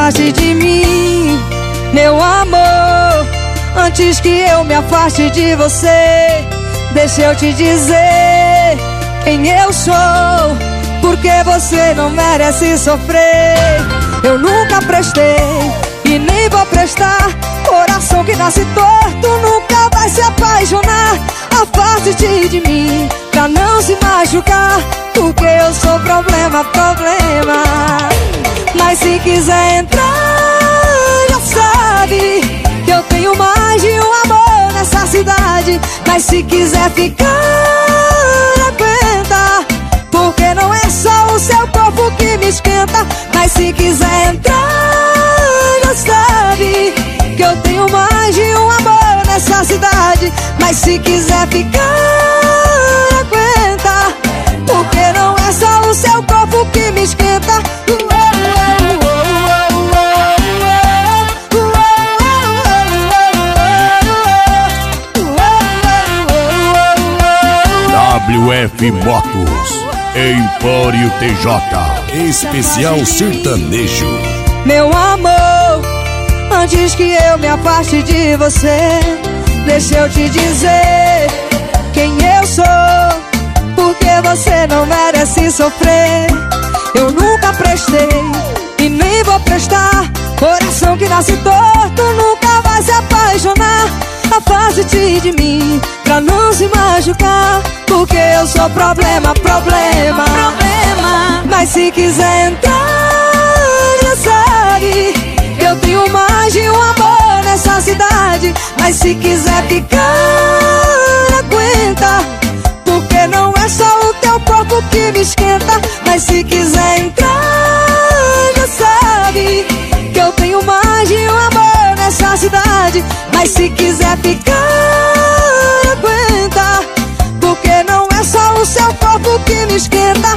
afaste de mim, meu amor. Antes que eu me afaste de você, deixa eu te dizer quem eu sou, porque você não merece sofrer. Eu nunca prestei e nem vou prestar. Coração que nasce torto nunca vai se apaixonar. Afaste-te de mim pra não se machucar, porque eu sou problema, problema. Mas se quiser entrar, já sabe que eu tenho mais de um amor nessa cidade. Mas se quiser ficar, aguenta, porque não é só o seu corpo que me esquenta. Mas se quiser entrar, já sabe que eu tenho mais de um amor nessa cidade. Mas se quiser ficar, aguenta, porque não é só o seu corpo que me esquenta. WF Motos, Empório TJ, especial sertanejo. Meu amor, antes que eu me afaste de você, deixa eu te dizer quem eu sou, porque você não merece sofrer. Eu nunca prestei e nem vou prestar. Coração que nasce torto nunca vai se apaixonar. Afaste-te de mim pra não se machucar, porque eu sou problema, problema, problema. Mas se quiser entrar, já sabe que eu tenho mais de um amor nessa cidade. Mas se quiser ficar, aguenta, porque não é só o teu corpo que me esquenta. Mas se quiser entrar, já sabe que eu tenho mais de um amor nessa cidade. Mas se quiser ficar, aguenta, porque não é só o seu corpo que me esquenta.